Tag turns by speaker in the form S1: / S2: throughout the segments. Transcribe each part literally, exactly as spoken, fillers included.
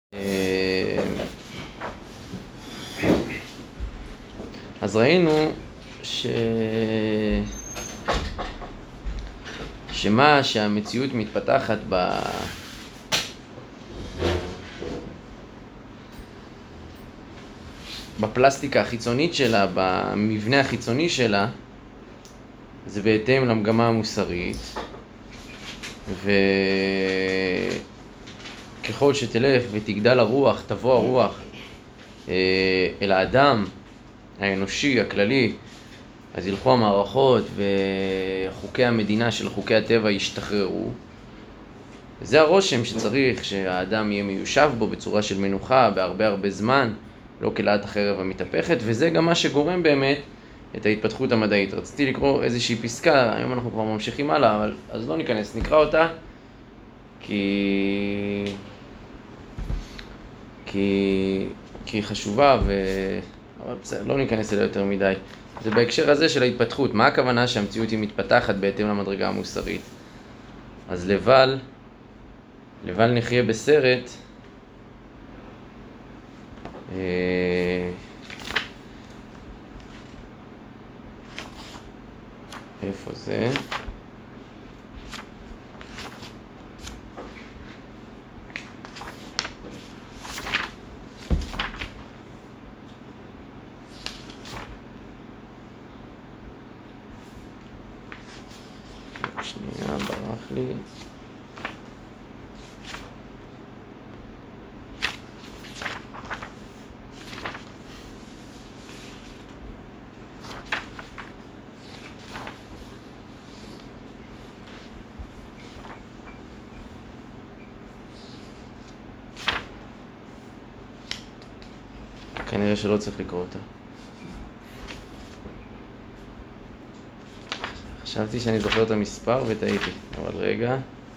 S1: אז ראינו ש... שמה שהמציאות מתפתחת ב... בפלסטיקה החיצונית שלה, במבנה החיצוני שלה, זה בהתאם למגמה המוסרית, וככל שתלך ותגדל הרוח, תבוא הרוח אל האדם האנושי, הכללי, אז ילכו המערכות וחוקי המדינה של חוקי הטבע ישתחררו. זה הרושם שצריך שהאדם יהיה מיושב בו בצורה של מנוחה בהרבה הרבה זמן, לא כלהט החרב המתהפכת, וזה גם מה שגורם באמת את ההתפתחות המדעית. רציתי לקרוא איזושהי פסקה, היום אנחנו כבר ממשיכים הלאה, אבל אז לא ניכנס, נקרא אותה, כי כי כי היא חשובה, ו... אבל בסדר, לא ניכנס אליה יותר מדי. זה בהקשר הזה של ההתפתחות. מה הכוונה שהמציאות היא מתפתחת בהתאם למדרגה המוסרית? אז לבל, לבל נחיה בסרט, איפה זה? שנייה, ברח לי. כנראה שלא צריך לקרוא אותה. חשבתי שאני זוכר את המספר וטעיתי, אבל רגע.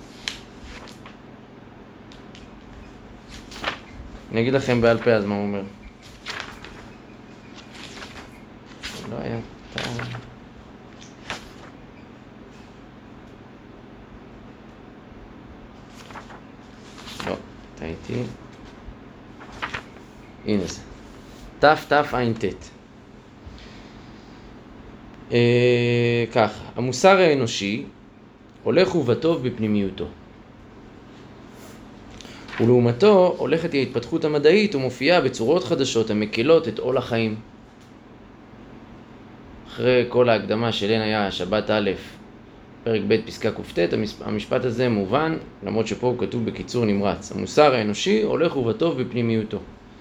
S1: אני אגיד לכם בעל פה אז מה הוא אומר. לא היה טעם. לא, טעיתי. הנה זה. תף תף עין תת. אה, כך, המוסר האנושי הולך ובטוב בפנימיותו. ולעומתו הולכת היא ההתפתחות המדעית ומופיעה בצורות חדשות המקלות את עול החיים. אחרי כל ההקדמה שלן היה שבת א', פרק ב' פסקה קופטת, המשפט הזה מובן, למרות שפה הוא כתוב בקיצור נמרץ. המוסר האנושי הולך ובטוב בפנימיותו.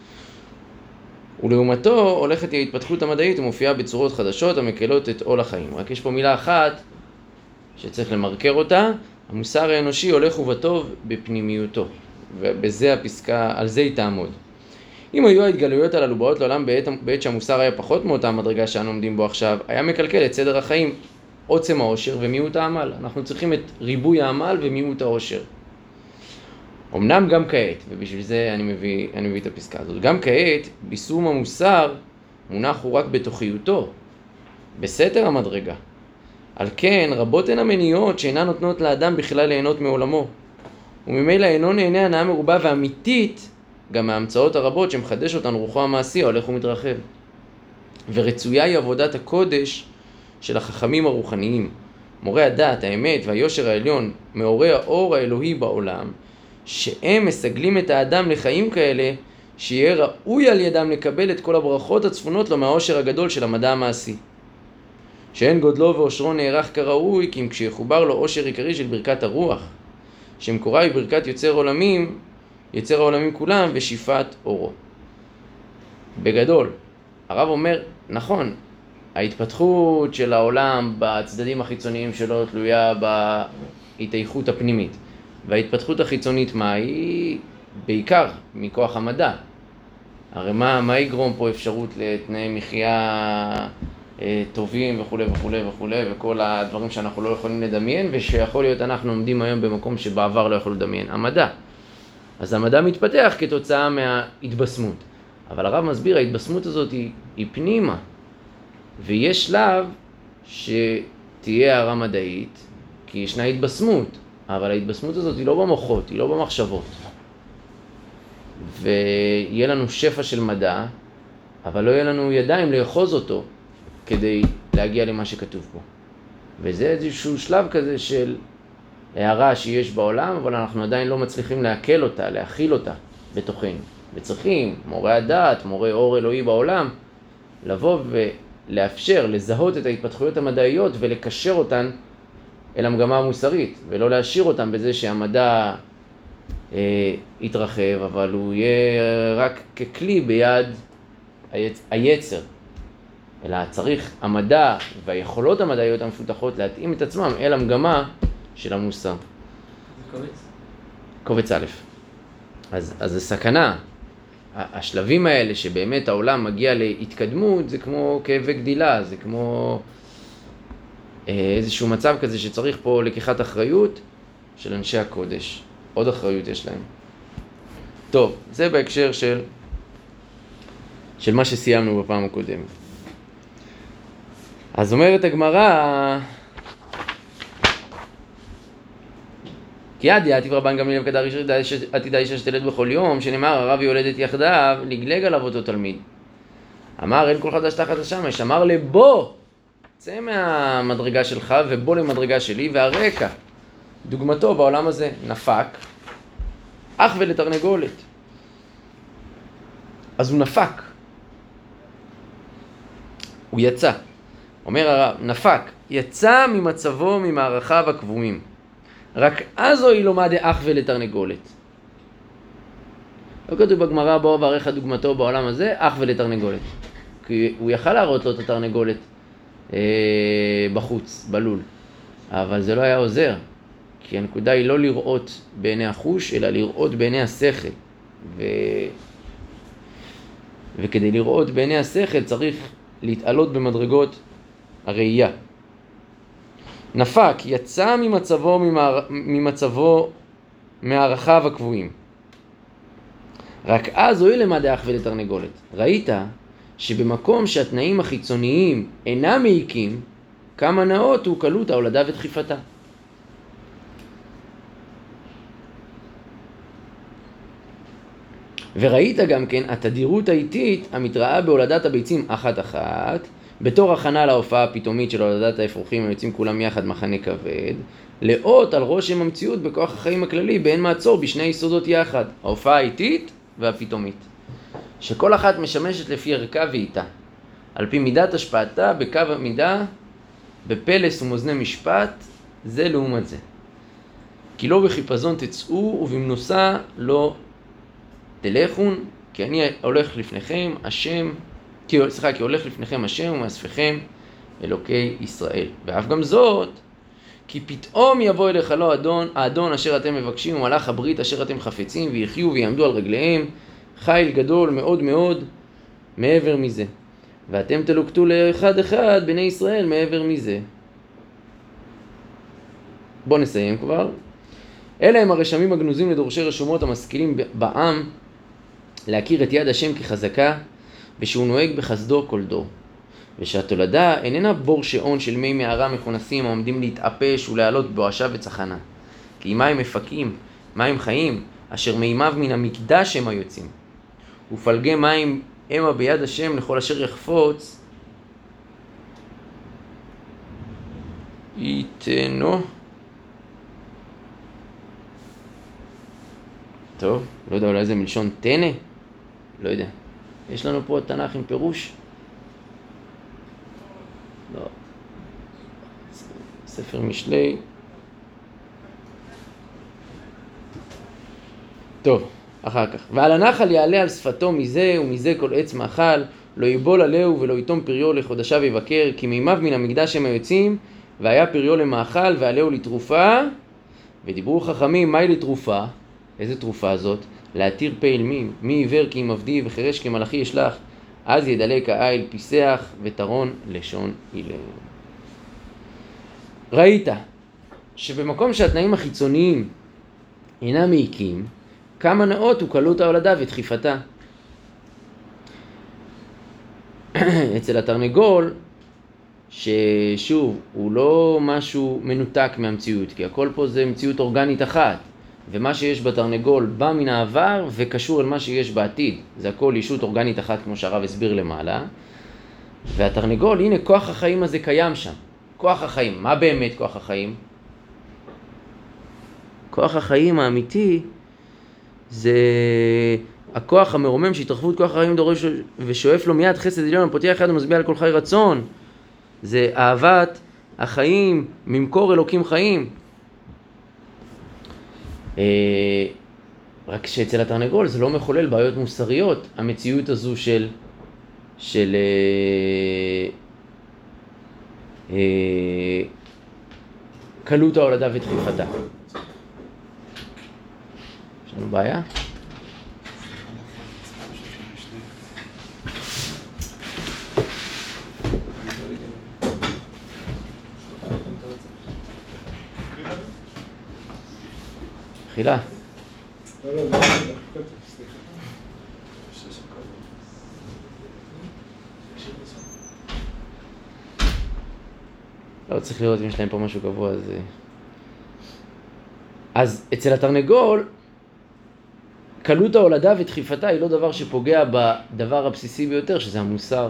S1: ולעומתו הולכת היא ההתפתחות המדעית ומופיעה בצורות חדשות המקלות את עול החיים. רק יש פה מילה אחת שצריך למרקר אותה, המוסר האנושי הולך ובטוב בפנימיותו. ובזה הפסקה, על זה היא תעמוד. אם היו ההתגלויות הללו באות לעולם בעת, בעת שהמוסר היה פחות מאותה מדרגה שאנו עומדים בו עכשיו, היה מקלקל את סדר החיים, עוצם העושר ומיעוט העמל. אנחנו צריכים את ריבוי העמל ומיעוט העושר. אמנם גם כעת, ובשביל זה אני מביא, אני מביא את הפסקה הזאת, גם כעת, ביסום המוסר מונח הוא רק בתוכיותו, בסתר המדרגה. על כן, רבות הן המניעות שאינן נותנות לאדם בכלל ליהנות מעולמו, וממילא אינו נהנה הנאה מרובה ואמיתית, גם מההמצאות הרבות שמחדש אותן רוחו המעשי ההולך ומתרחב. ורצויה היא עבודת הקודש של החכמים הרוחניים, מורי הדת, האמת והיושר העליון, מאורי האור האלוהי בעולם, שהם מסגלים את האדם לחיים כאלה, שיהיה ראוי על ידם לקבל את כל הברכות הצפונות לו מהעושר הגדול של המדע המעשי. שאין גודלו ואושרו נערך כראוי, כי אם כשיחובר לו עושר עיקרי של ברכת הרוח, שמקורה היא ברכת יוצר עולמים, יוצר העולמים כולם ושפעת אורו. בגדול, הרב אומר, נכון, ההתפתחות של העולם בצדדים החיצוניים שלו תלויה בהתאיכות הפנימית. וההתפתחות החיצונית מה היא? בעיקר מכוח המדע. הרי מה, מה יגרום פה אפשרות לתנאי מחיה אה, טובים וכו' וכו' וכו' וכל הדברים שאנחנו לא יכולים לדמיין, ושיכול להיות אנחנו עומדים היום במקום שבעבר לא יכולו לדמיין. המדע. אז המדע מתפתח כתוצאה מההתבשמות. אבל הרב מסביר, ההתבשמות הזאת היא, היא פנימה. ויש שלב שתהיה הערה מדעית, כי ישנה התבשמות. אבל ההתבשמות הזאת היא לא במוחות, היא לא במחשבות. ויהיה לנו שפע של מדע, אבל לא יהיה לנו ידיים לאחוז אותו כדי להגיע למה שכתוב פה. וזה איזשהו שלב כזה של הערה שיש בעולם, אבל אנחנו עדיין לא מצליחים להקל אותה, להכיל אותה בתוכנו. וצריכים, מורי הדת, מורי אור אלוהי בעולם, לבוא ולאפשר, לזהות את ההתפתחויות המדעיות ולקשר אותן אל המגמה המוסרית, ולא להשאיר אותן בזה שהמדע אה, יתרחב, אבל הוא יהיה רק ככלי ביד היצ... היצר. אלא צריך המדע והיכולות המדעיות המפותחות להתאים את עצמם אל המגמה של המוסר.
S2: זה קובץ?
S1: קובץ א'. אז, אז זה סכנה. השלבים האלה שבאמת העולם מגיע להתקדמות, זה כמו כאבי גדילה, זה כמו איזשהו מצב כזה שצריך פה לקיחת אחריות של אנשי הקודש. עוד אחריות יש להם. טוב, זה בהקשר של, של מה שסיימנו בפעם הקודמת. אז אומרת הגמרא, כי יד יעתיב רבן גמליאל וקדר עתידה אישה שתלד בכל יום, שנאמר הרב יולדת יחדיו, לגלג עליו אותו תלמיד. אמר אין כל חדש תחת השמש, אמר לבוא, צא מהמדרגה שלך ובוא למדרגה שלי, והרקע, דוגמתו בעולם הזה, נפק, אך ולתרנגולת. אז הוא נפק. הוא יצא. אומר הרב, נפק, יצא ממצבו ממערכיו הקבועים. רק אז הוא ילומד אך ולתרנגולת. לא כתוב בגמרא בוא וערך דוגמתו בעולם הזה, אך ולתרנגולת. כי הוא יכל להראות לו את התרנגולת אה, בחוץ, בלול. אבל זה לא היה עוזר. כי הנקודה היא לא לראות בעיני החוש, אלא לראות בעיני השכל. ו... וכדי לראות בעיני השכל צריך להתעלות במדרגות הראייה. נפק, יצא ממצבו, ממער... ממצבו מערכיו הקבועים. רק אז הוא ילמד אך ולתרנגולת. ראית שבמקום שהתנאים החיצוניים אינם מעיקים, כמה נאות הוא קלות ההולדה ודחיפתה. וראית גם כן התדירות האיטית המתראה בהולדת הביצים אחת אחת, בתור הכנה להופעה הפתאומית של הולדת האפרוחים היוצאים כולם יחד מחנה כבד, לאות על רושם המציאות בכוח החיים הכללי באין מעצור בשני יסודות יחד, ההופעה האיטית והפתאומית, שכל אחת משמשת לפי ערכה ואיתה, על פי מידת השפעתה בקו המידה, בפלס ומאזני משפט, זה לעומת זה. כי לא בחיפזון תצאו ובמנוסה לא תלכון, כי אני הולך לפניכם השם, כי, סליחה, כי הולך לפניכם השם ומאספכם אלוקי ישראל. ואף גם זאת, כי פתאום יבוא אליך לא אדון, האדון אשר אתם מבקשים ומלאך הברית אשר אתם חפצים ויחיו ויעמדו על רגליהם, חיל גדול מאוד מאוד מעבר מזה. ואתם תלוקטו לאחד אחד בני ישראל מעבר מזה. בואו נסיים כבר. אלה הם הרשמים הגנוזים לדורשי רשומות המשכילים בעם להכיר את יד השם כחזקה ושהוא נוהג בחסדו כל דור. ושהתולדה איננה בור שעון של מי מערה מכונסים העומדים להתאפש ולעלות בואשה וצחנה. כי מים מפקים, מים חיים, אשר מימיו מן המקדש הם היוצאים. ופלגי מים המה ביד השם לכל אשר יחפוץ יתנו. טוב, לא יודע, אולי זה מלשון תנה? לא יודע. יש לנו פה תנ"ך עם פירוש? לא. ספר משלי. טוב, אחר כך. ועל הנחל יעלה על שפתו מזה ומזה כל עץ מאכל, לא יבול עליהו ולא יתום פריו לחודשיו יבקר, כי מימיו מן המקדש הם היוצאים, והיה פריו למאכל ועליהו לתרופה, ודיברו חכמים, מהי לתרופה? איזה תרופה הזאת? להתיר פה אלמים, מי עיוור כי אם עבדי וחירש כמלאכי ישלח, אז ידלק העיל פיסח ותרון לשון אילם. ראית שבמקום שהתנאים החיצוניים אינם מעיקים, כמה נאות הוא קלות ההולדה ודחיפתה. אצל התרנגול, ששוב, הוא לא משהו מנותק מהמציאות, כי הכל פה זה מציאות אורגנית אחת, ומה שיש בתרנגול בא מן העבר וקשור אל מה שיש בעתיד. זה הכל ישות אורגנית אחת כמו שהרב הסביר למעלה. והתרנגול, הנה כוח החיים הזה קיים שם. כוח החיים, מה באמת כוח החיים? כוח החיים האמיתי זה הכוח המרומם שהתרחבות כוח החיים דורש ושואף לו מיד חסד עליון הפותח יד ומשביע על כל חי רצון. זה אהבת החיים, ממקור אלוקים חיים. רק שאצל התרנגול זה לא מחולל בעיות מוסריות, המציאות הזו של של אה, אה, קלות ההולדה ודחיפתה. יש לנו בעיה? חילה.
S2: לא, לא, לא, לא,
S1: לא צריך לראות אם יש להם פה משהו גבוה, אז... אז אצל התרנגול, קלות ההולדה ודחיפתה היא לא דבר שפוגע בדבר הבסיסי ביותר, שזה המוסר.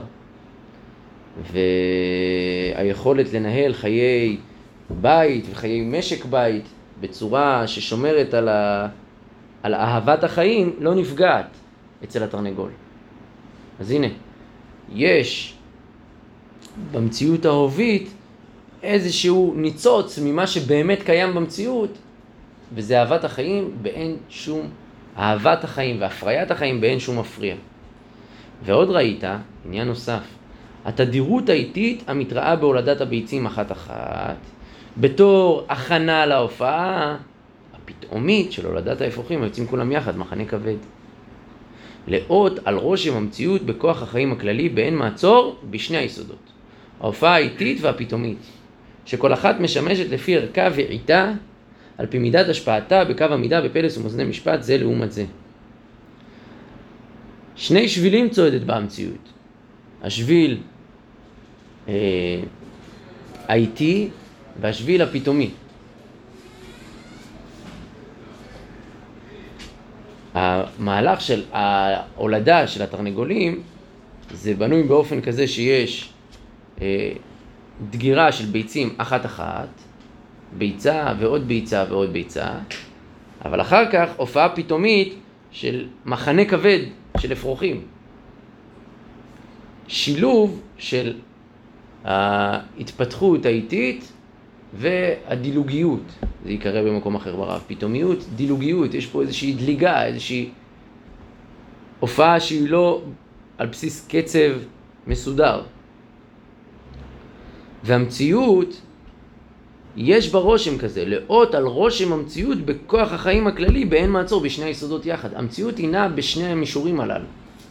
S1: והיכולת לנהל חיי בית וחיי משק בית בצורה ששומרת על, ה... על אהבת החיים לא נפגעת אצל התרנגול. אז הנה, יש במציאות האהובית איזשהו ניצוץ ממה שבאמת קיים במציאות, וזה אהבת החיים באין שום, אהבת החיים והפריית החיים באין שום מפריע. ועוד ראית, עניין נוסף, התדירות האיטית המתראה בהולדת הביצים אחת אחת, בתור הכנה להופעה הפתאומית של הולדת האפרוחים, היוצאים כולם יחד, מחנה כבד. לאות על רושם המציאות בכוח החיים הכללי באין מעצור בשני היסודות. ההופעה האיטית והפתאומית, שכל אחת משמשת לפי ערכה ועיתה, על פי מידת השפעתה בקו המידה בפלס ומאזני משפט זה לעומת זה. שני שבילים צועדת במציאות. השביל אה, האיטי והשביל הפתאומי. המהלך של ההולדה של התרנגולים זה בנוי באופן כזה שיש אה, דגירה של ביצים אחת אחת, ביצה ועוד ביצה ועוד ביצה, אבל אחר כך הופעה פתאומית של מחנה כבד של אפרוחים. שילוב של ההתפתחות האיטית והדילוגיות, זה יקרא במקום אחר ברב, פתאומיות, דילוגיות, יש פה איזושהי דליגה, איזושהי הופעה שהיא לא על בסיס קצב מסודר. והמציאות, יש בה רושם כזה, לאות על רושם המציאות בכוח החיים הכללי באין מעצור בשני היסודות יחד. המציאות היא נעה בשני המישורים הללו.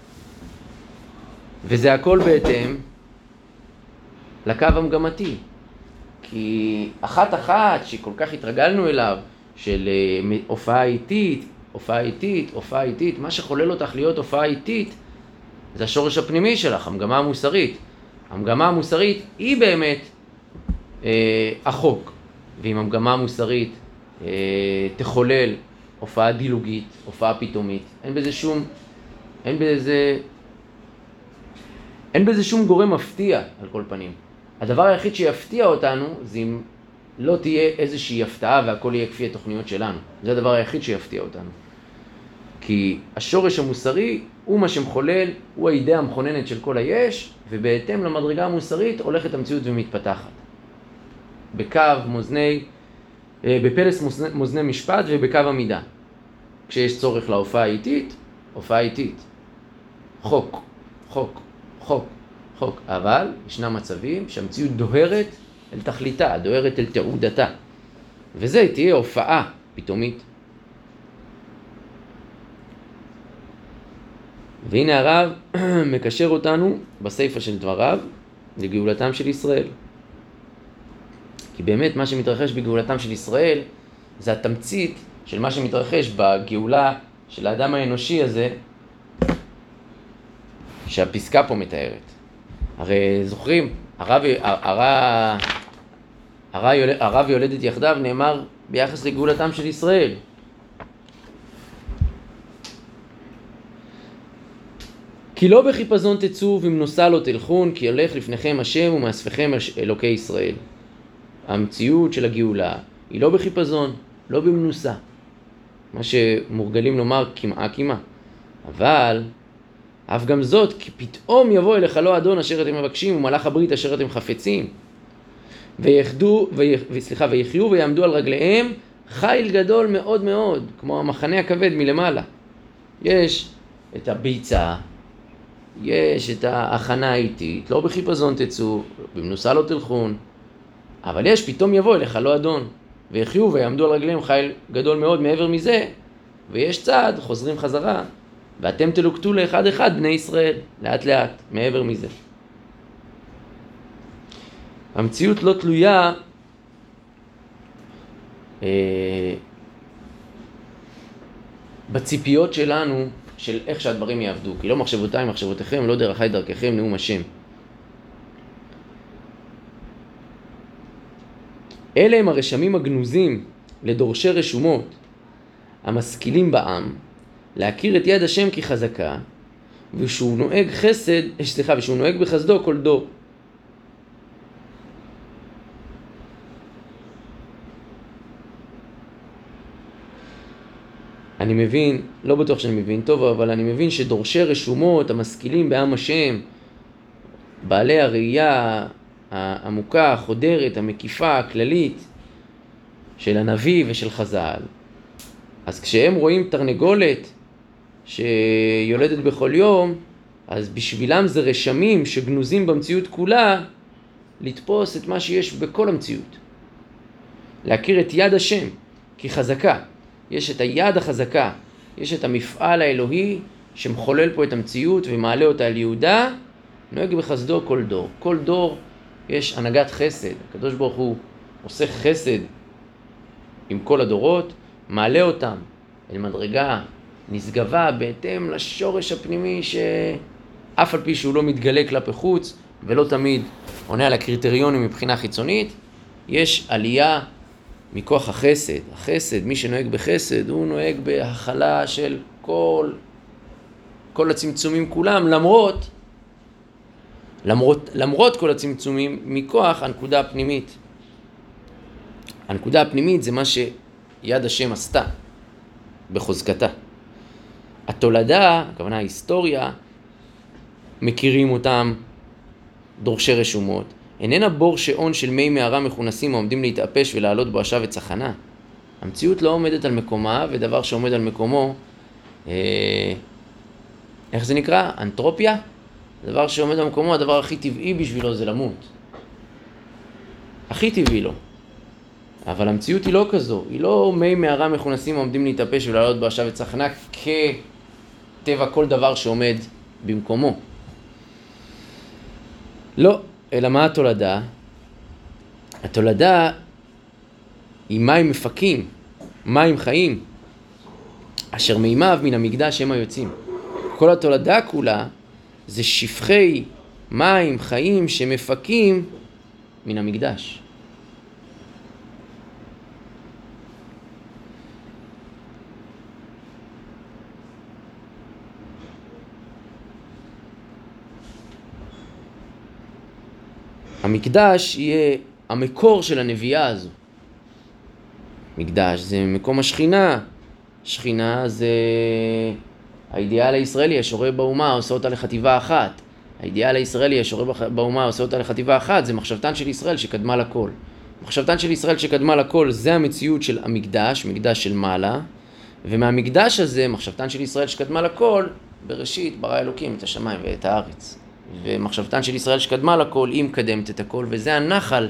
S1: וזה הכל בהתאם לקו המגמתי. כי אחת אחת שכל כך התרגלנו אליו, של הופעה איטית, הופעה איטית, הופעה איטית, מה שחולל אותך להיות הופעה איטית, זה השורש הפנימי שלך, המגמה המוסרית. המגמה המוסרית היא באמת אה, החוק. ואם המגמה המוסרית אה, תחולל הופעה דילוגית, הופעה פתאומית, אין בזה שום, אין בזה, אין בזה שום גורם מפתיע על כל פנים. הדבר היחיד שיפתיע אותנו זה אם לא תהיה איזושהי הפתעה והכל יהיה כפי התוכניות שלנו. זה הדבר היחיד שיפתיע אותנו. כי השורש המוסרי הוא מה שמחולל, הוא האידאה המכוננת של כל היש, ובהתאם למדרגה המוסרית הולכת המציאות ומתפתחת. בקו מאזני, בפלס מאזני, מאזני משפט ובקו המידה. כשיש צורך להופעה איטית, הופעה איטית. חוק, חוק, חוק, חוק. אבל ישנם מצבים שהמציאות דוהרת אל תכליתה, דוהרת אל תעודתה. וזה תהיה הופעה פתאומית. והנה הרב מקשר אותנו בספר של דבריו לגאולתם של ישראל. כי באמת מה שמתרחש בגאולתם של ישראל זה התמצית של מה שמתרחש בגאולה של האדם האנושי הזה שהפסקה פה מתארת. הרי זוכרים, הרב, הרב, הרב, הרב יולדת יחדיו נאמר ביחס לגאולתם של ישראל. כי לא בחיפזון תצאו ומנוסה לא תלכון, כי הולך לפניכם השם ומאספכם אלוקי ישראל. המציאות של הגאולה היא לא בחיפזון, לא במנוסה. מה שמורגלים לומר כמעה כמעה. אבל אף גם זאת, כי פתאום יבוא אליך לא אדון אשר אתם מבקשים ומלאך הברית אשר אתם חפצים. ויחדו, וסליחה, ויחיו ויעמדו על רגליהם חיל גדול מאוד מאוד, כמו המחנה הכבד מלמעלה. יש את הביצה, יש את ההכנה האיטית, לא בחיפזון תצאו, במנוסה לא תלכון, אבל יש פתאום יבוא אליך לא אדון, ויחיו ויעמדו על רגליהם חיל גדול מאוד מעבר מזה, ויש צעד, חוזרים חזרה, ואתם תלוקטו לאחד אחד בני ישראל, לאט לאט, מעבר מזה. המציאות לא תלויה אה, בציפיות שלנו של איך שהדברים יעבדו, כי לא מחשבותיי מחשבותיכם, לא דרכי דרככם, נאום השם. אלה הם הרשמים הגנוזים לדורשי רשומות, המשכילים בעם, להכיר את יד השם כחזקה, ושהוא נוהג חסד, סליחה, ושהוא נוהג בחסדו כל דור. אני מבין, לא בטוח שאני מבין טוב, אבל אני מבין שדורשי רשומות, המשכילים בעם השם, בעלי הראייה העמוקה, החודרת, המקיפה, הכללית של הנביא ושל חז"ל, אז כשהם רואים תרנגולת שיולדת בכל יום, אז בשבילם זה רשמים שגנוזים במציאות כולה, לתפוס את מה שיש בכל המציאות. להכיר את יד השם כחזקה. יש את היד החזקה, יש את המפעל האלוהי שמחולל פה את המציאות ומעלה אותה על יהודה, נוהג בחסדו כל דור. כל דור יש הנהגת חסד. הקדוש ברוך הוא עושה חסד עם כל הדורות, מעלה אותם אל מדרגה נשגבה בהתאם לשורש הפנימי שאף על פי שהוא לא מתגלה כלפי חוץ ולא תמיד עונה על הקריטריונים מבחינה חיצונית, יש עלייה מכוח החסד. החסד, מי שנוהג בחסד, הוא נוהג בהכלה של כל, כל הצמצומים כולם, למרות, למרות, למרות כל הצמצומים, מכוח הנקודה הפנימית. הנקודה הפנימית זה מה שיד השם עשתה בחוזקתה. התולדה, הכוונה ההיסטוריה, מכירים אותם דורשי רשומות. איננה בור שעון של מי מערה מכונסים העומדים להתאפש ולעלות בו עשב וצחנה. המציאות לא עומדת על מקומה, ודבר שעומד על מקומו, אה, איך זה נקרא? אנטרופיה? דבר שעומד על מקומו, הדבר הכי טבעי בשבילו זה למות. הכי טבעי לו. אבל המציאות היא לא כזו. היא לא מי מערה מכונסים העומדים להתאפש ולעלות בו עשב וצחנה כטבע כל דבר שעומד במקומו. לא. אלא מה התולדה? התולדה היא מים מפקים, מים חיים, אשר מימיו מן המקדש הם היוצאים. כל התולדה כולה זה שפכי מים חיים שמפקים מן המקדש. המקדש יהיה המקור של הנביאה הזו. מקדש זה מקום השכינה. שכינה זה האידיאל הישראלי, השורה באומה, עושה אותה לחטיבה אחת. האידיאל הישראלי, השורה באומה, עושה אותה לחטיבה אחת, זה מחשבתן של ישראל שקדמה לכל. מחשבתן של ישראל שקדמה לכל, זה המציאות של המקדש, מקדש של מעלה. ומהמקדש הזה, מחשבתן של ישראל שקדמה לכל, בראשית ברא אלוקים את השמיים ואת הארץ. ומחשבתן של ישראל שקדמה לכל, היא מקדמת את הכל, וזה הנחל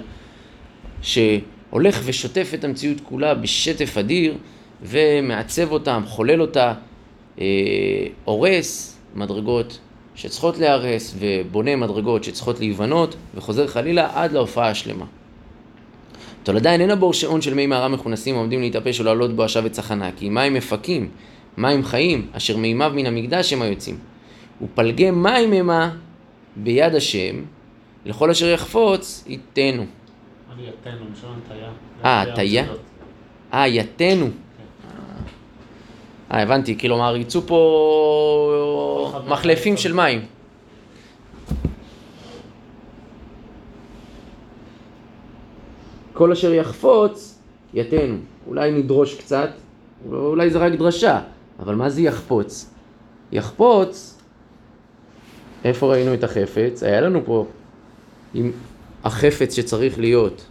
S1: שהולך ושוטף את המציאות כולה בשטף אדיר, ומעצב אותה, חולל אותה, אה, הורס מדרגות שצריכות להרס, ובונה מדרגות שצריכות להיבנות, וחוזר חלילה עד להופעה השלמה. תולדה איננה בור שעון של מי מערה מכונסים העומדים להתאפש ולעלות בו עשב וצחנה, כי מים מפקים, מים חיים, אשר מימיו מן המקדש הם היוצאים. ופלגי מים המה ביד השם, לכל אשר יחפוץ, ייתנו.
S3: אני יתנו, משון תיה.
S1: אה, תיה? אה, יתנו. אה, הבנתי, כלומר, יצאו פה מחלפים של מים. כל אשר יחפוץ, יתנו. אולי נדרוש קצת, אולי זה רק דרשה, אבל מה זה יחפוץ? יחפוץ, איפה ראינו את החפץ? היה לנו פה עם החפץ שצריך להיות.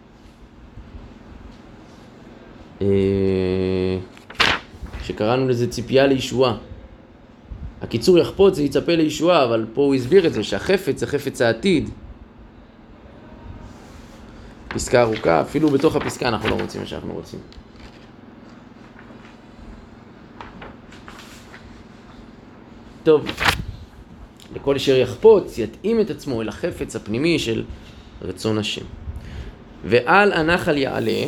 S1: שקראנו לזה ציפייה לישועה. הקיצור יחפוץ זה יצפה לישועה, אבל פה הוא הסביר את זה, שהחפץ זה חפץ העתיד. פסקה ארוכה, אפילו בתוך הפסקה אנחנו לא רוצים מה שאנחנו רוצים. טוב, לכל אשר יחפוץ יתאים את עצמו אל החפץ הפנימי של רצון השם. ועל הנחל יעלה,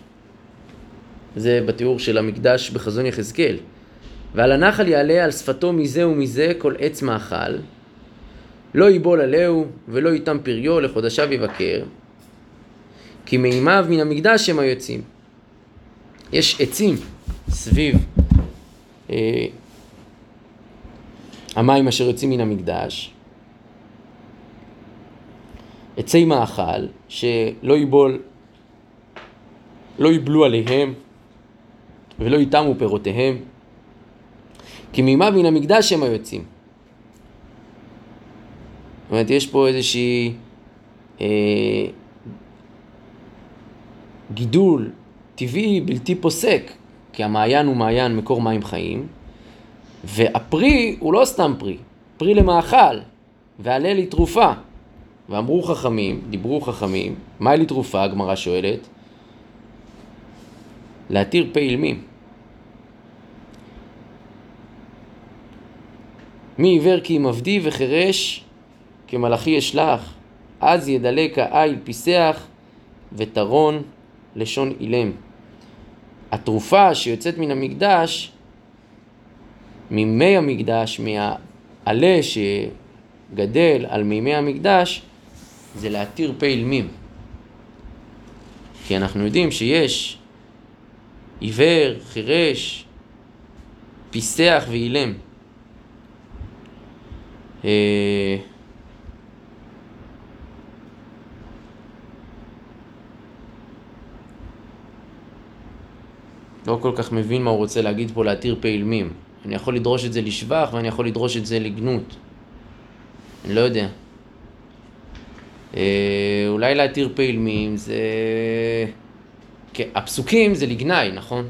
S1: זה בתיאור של המקדש בחזון יחזקאל, ועל הנחל יעלה על שפתו מזה ומזה כל עץ מאכל, לא ייבול עליהו ולא ייתם פריו לחודשיו יבקר, כי מימיו מן המקדש הם היוצאים. יש עצים סביב אה, המים אשר יוצאים מן המקדש, עצי מאכל שלא ייבול, לא ייבלו עליהם ולא ייתמו פירותיהם, כי מימיו מן המקדש הם היוצאים. זאת אומרת, יש פה איזושהי אה, גידול טבעי בלתי פוסק, כי המעיין הוא מעיין מקור מים חיים, והפרי הוא לא סתם פרי, פרי למאכל, ועלה לי תרופה. ואמרו חכמים, דיברו חכמים, מה לי תרופה? הגמרא שואלת, להתיר פה אילמים. מי עיוור כי מבדי וחרש כמלאכי ישלח, אז ידלק העיל פיסח וטרון לשון אילם. התרופה שיוצאת מן המקדש, ממי המקדש, מהעלה שגדל על מימי המקדש, זה להתיר פה אילמים. כי אנחנו יודעים שיש עיוור, חירש, פיסח ואילם. לא כל כך מבין מה הוא רוצה להגיד פה להתיר פה אילמים. אני יכול לדרוש את זה לשבח ואני יכול לדרוש את זה לגנות. אני לא יודע. אה, אולי להתיר פה אילמים זה... כן, הפסוקים זה לגנאי, נכון?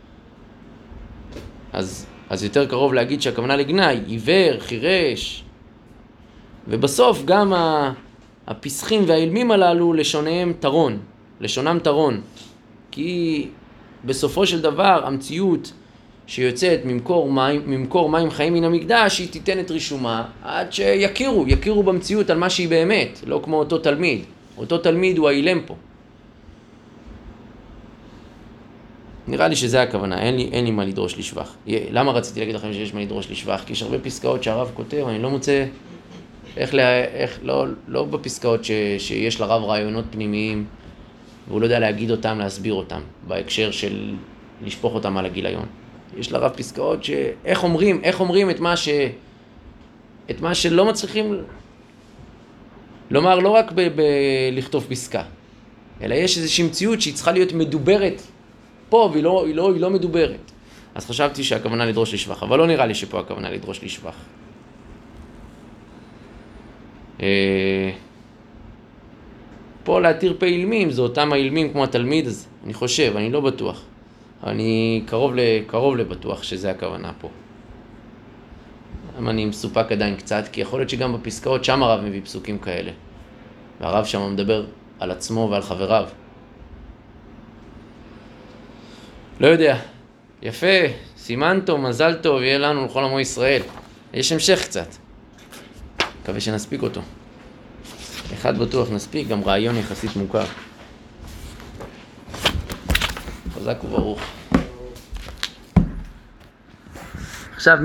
S1: אז, אז יותר קרוב להגיד שהכוונה לגנאי, עיוור, חירש. ובסוף גם הפסחים והאילמים הללו לשונם תרון, לשונם תרון. כי בסופו של דבר המציאות שיוצאת ממקור מים, ממקור מים חיים מן המקדש, היא תיתן את רישומה עד שיכירו, יכירו במציאות על מה שהיא באמת, לא כמו אותו תלמיד. אותו תלמיד הוא האילם פה. נראה לי שזה הכוונה, אין לי, אין לי מה לדרוש לשבח. למה רציתי להגיד לכם שיש מה לדרוש לשבח? כי יש הרבה פסקאות שהרב כותב, אני לא מוצא איך, לה, איך לא, לא בפסקאות ש, שיש לרב רעיונות פנימיים, והוא לא יודע להגיד אותם, להסביר אותם, בהקשר של לשפוך אותם על הגיליון. יש לרב פסקאות שאיך אומרים, איך אומרים את מה ש... את מה שלא מצליחים לומר, לא רק ב... ב... לכתוב פסקה, אלא יש איזושהי מציאות שהיא צריכה להיות מדוברת פה, והיא לא, היא לא, היא לא מדוברת. אז חשבתי שהכוונה לדרוש לשבח, אבל לא נראה לי שפה הכוונה לדרוש לשבח. פה להתיר פה אילמים, זה אותם האילמים כמו התלמיד הזה, אני חושב, אני לא בטוח. אני קרוב, קרוב לבטוח שזה הכוונה פה. אני מסופק עדיין קצת, כי יכול להיות שגם בפסקאות שם הרב מביא פסוקים כאלה. והרב שם מדבר על עצמו ועל חבריו. לא יודע. יפה, סימן טוב, מזל טוב, יהיה לנו לכל עמו ישראל. יש המשך קצת. מקווה שנספיק אותו. אחד בטוח נספיק, גם רעיון יחסית מוכר. חזק וברוך.